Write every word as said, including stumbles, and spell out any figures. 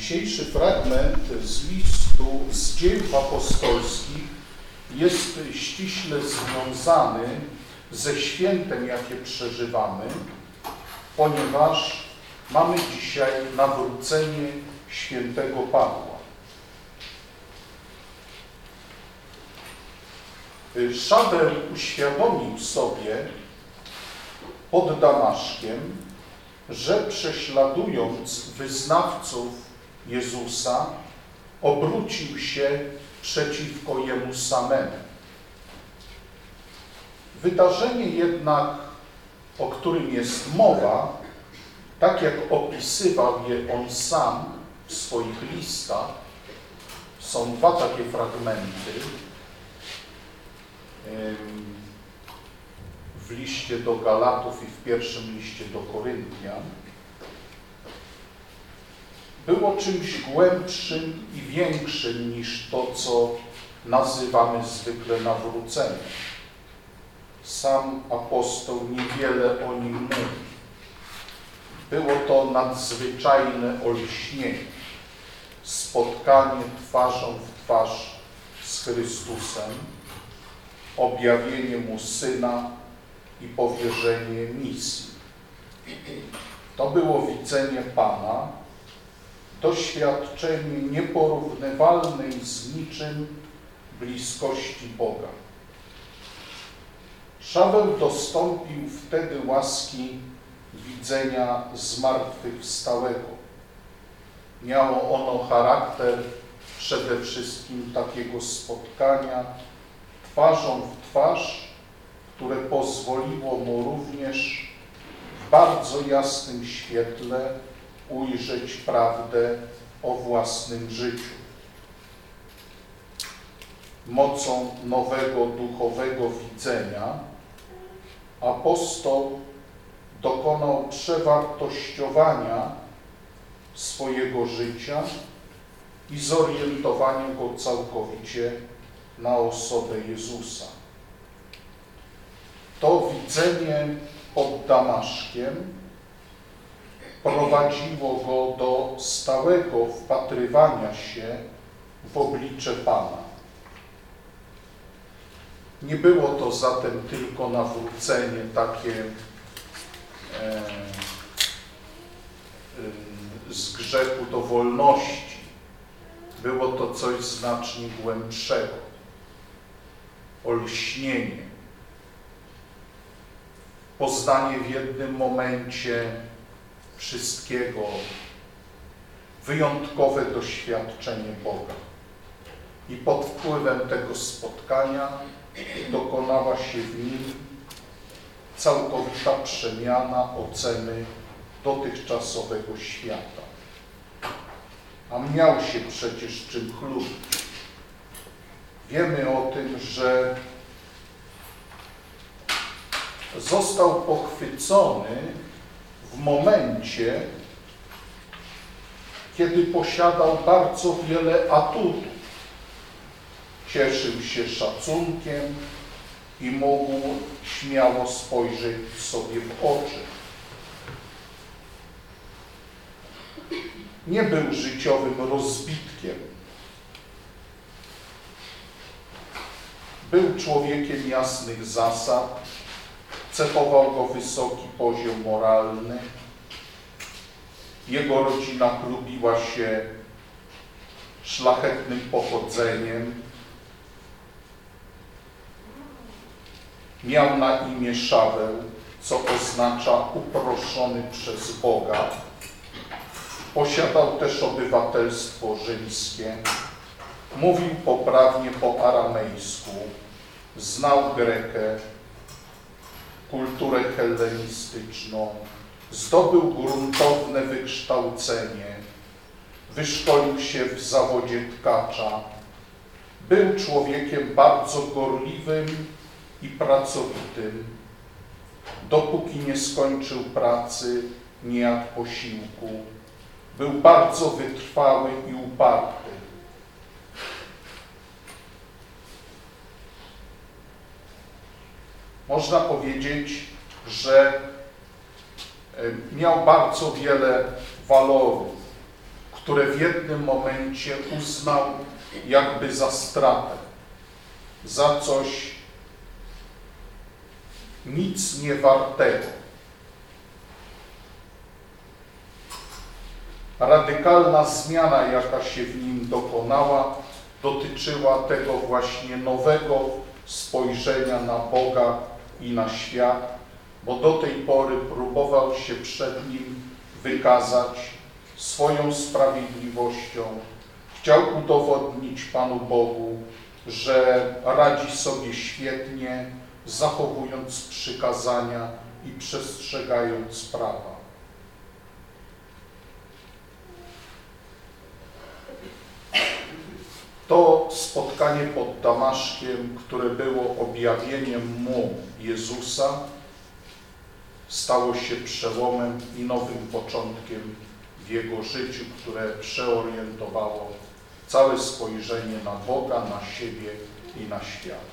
Dzisiejszy fragment z listu z Dziejów Apostolskich jest ściśle związany ze świętem, jakie przeżywamy, ponieważ mamy dzisiaj nawrócenie świętego Pawła. Szaweł uświadomił sobie pod Damaszkiem, że prześladując wyznawców Jezusa, obrócił się przeciwko Jemu samemu. Wydarzenie jednak, o którym jest mowa, tak jak opisywał je on sam w swoich listach, są dwa takie fragmenty w liście do Galatów i w pierwszym liście do Koryntian, było czymś głębszym i większym niż to, co nazywamy zwykle nawróceniem. Sam apostoł niewiele o nim mówi. Było to nadzwyczajne olśnienie, spotkanie twarzą w twarz z Chrystusem, objawienie Mu Syna i powierzenie misji. To było widzenie Pana, doświadczenie nieporównywalnej z niczym bliskości Boga. Szaweł dostąpił wtedy łaski widzenia zmartwychwstałego. Miało ono charakter przede wszystkim takiego spotkania twarzą w twarz, które pozwoliło mu również w bardzo jasnym świetle ujrzeć prawdę o własnym życiu. Mocą nowego duchowego widzenia apostoł dokonał przewartościowania swojego życia i zorientowania go całkowicie na osobę Jezusa. To widzenie pod Damaszkiem prowadziło go do stałego wpatrywania się w oblicze Pana. Nie było to zatem tylko nawrócenie takie e, e, z grzechu do wolności. Było to coś znacznie głębszego. Olśnienie. Poznanie w jednym momencie wszystkiego, wyjątkowe doświadczenie Boga. I pod wpływem tego spotkania dokonała się w nim całkowita przemiana oceny dotychczasowego świata. A miał się przecież czym chlubić. Wiemy o tym, że został pochwycony w momencie, kiedy posiadał bardzo wiele atutów. Cieszył się szacunkiem i mógł śmiało spojrzeć sobie w oczy. Nie był życiowym rozbitkiem. Był człowiekiem jasnych zasad, cechował go wysoki poziom moralny. Jego rodzina chlubiła się szlachetnym pochodzeniem. Miał na imię Szaweł, co oznacza uproszony przez Boga. Posiadał też obywatelstwo rzymskie. Mówił poprawnie po aramejsku. Znał Grekę, kulturę hellenistyczną. Zdobył gruntowne wykształcenie. Wyszkolił się w zawodzie tkacza. Był człowiekiem bardzo gorliwym i pracowitym. Dopóki nie skończył pracy, nie jadł posiłku. Był bardzo wytrwały i uparty. Można powiedzieć, że miał bardzo wiele walorów, które w jednym momencie uznał jakby za stratę, za coś nic nie wartego. Radykalna zmiana, jaka się w nim dokonała, dotyczyła tego właśnie nowego spojrzenia na Boga i na świat, bo do tej pory próbował się przed nim wykazać swoją sprawiedliwością. Chciał udowodnić Panu Bogu, że radzi sobie świetnie, zachowując przykazania i przestrzegając prawa. To spotkanie pod Damaszkiem, które było objawieniem mu Jezusa, stało się przełomem i nowym początkiem w jego życiu, które przeorientowało całe spojrzenie na Boga, na siebie i na świat.